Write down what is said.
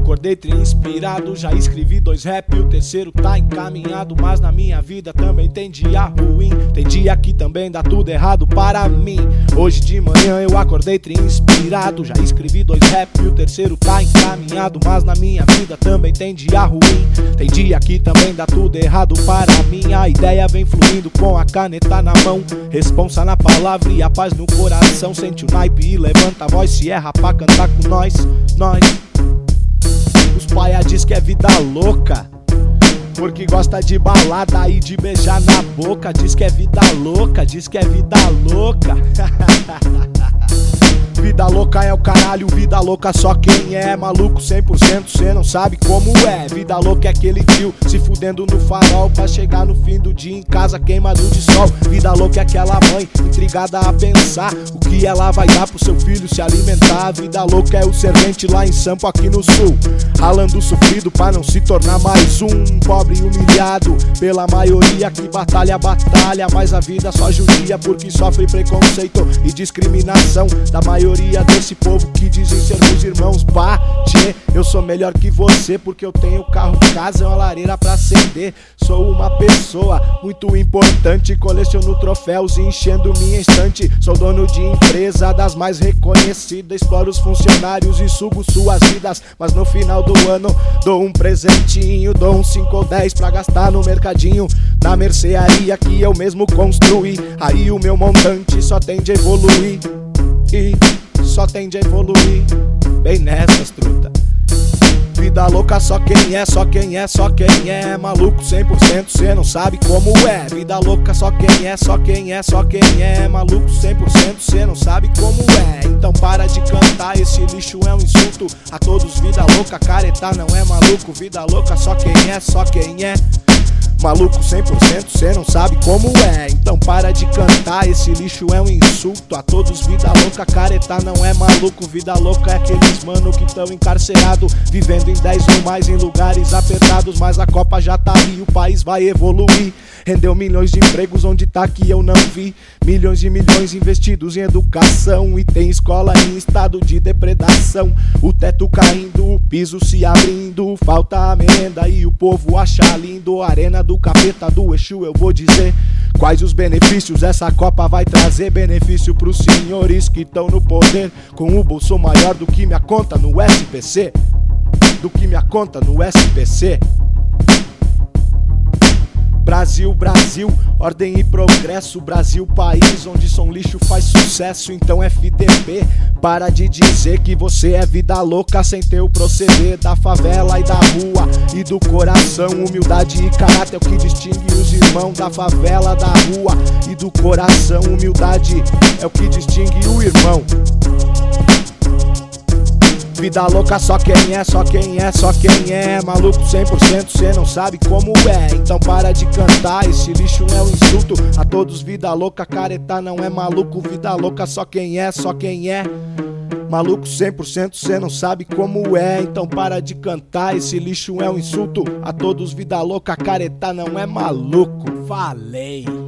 acordei inspirado, já escrevi 2 rap e o terceiro tá encaminhado. Mas na minha vida também tem dia ruim, tem dia que também dá tudo errado para mim. Hoje de manhã eu acordei inspirado, já escrevi 2 rap e o terceiro tá encaminhado. Mas na minha vida também tem dia ruim, tem dia que também dá tudo errado para mim. A ideia vem fluindo com a caneta na mão, responsa na palavra e a paz no coração. Sente o naipe e levanta a voz, se erra pra cantar com nós. Os paia diz que é vida louca, porque gosta de balada e de beijar na boca. Diz que é vida louca, diz que é vida louca. Vida louca é o caralho, vida louca só quem é maluco 100%, cê não sabe como é. Vida louca é aquele tio se fudendo no farol pra chegar no fim do dia em casa queimado de sol. Vida louca é aquela mãe intrigada a pensar o que ela vai dar pro seu filho se alimentar. Vida louca é o servente lá em Sampo aqui no sul, ralando sofrido pra não se tornar mais um pobre humilhado pela maioria que batalha, mas a vida só judia porque sofre preconceito e discriminação da maioria desse povo que dizem ser meus irmãos. Bah, tchê, eu sou melhor que você porque eu tenho carro, casa, uma lareira pra acender. Sou uma pessoa muito importante, coleciono troféus enchendo minha estante. Sou dono de empresa das mais reconhecidas, exploro os funcionários e sugo suas vidas. Mas no final do ano dou um presentinho, dou uns 5 ou 10 pra gastar no mercadinho, na mercearia que eu mesmo construí. Aí o meu montante só tende a evoluir, e só tende a evoluir. Bem nessas, truta. Vida louca só quem é, só quem é, só quem é maluco 100%, cê não sabe como é. Vida louca só quem é, só quem é, só quem é maluco 100%, cê não sabe como é. Então para de cantar, esse lixo é um insulto a todos. Vida louca, careta não é maluco. Vida louca só quem é, só quem é maluco 100%, cê não sabe como é. Então para de cantar, esse lixo é um insulto a todos. Vida louca, careta não é maluco. Vida louca é aqueles mano que tão encarcerado, vivendo em 10 ou mais em lugares apertados. Mas a Copa já tá aí, o país vai evoluir. Rendeu milhões de empregos, onde tá que eu não vi? Milhões e milhões investidos em educação, e tem escola em estado de depredação. O teto caindo, o piso se abrindo, falta a merenda e o povo acha lindo. Arena do capeta, do Exu, eu vou dizer quais os benefícios essa Copa vai trazer. Benefício pros senhores que estão no poder, com o bolso maior do que minha conta no SPC, do que minha conta no SPC. Brasil, Brasil, ordem e progresso. Brasil, país onde som lixo faz sucesso. Então FDP, para de dizer que você é vida louca sem ter o proceder da favela e da rua e do coração. Humildade e caráter é o que distingue os irmãos da favela, da rua e do coração. Humildade é o que distingue o irmão. Vida louca só quem é, só quem é, só quem é maluco 100%, cê não sabe como é. Então para de cantar, esse lixo é um insulto a todos. Vida louca, careta não é maluco. Vida louca só quem é, só quem é maluco 100%, cê não sabe como é. Então para de cantar, esse lixo é um insulto a todos. Vida louca, careta não é maluco. Falei.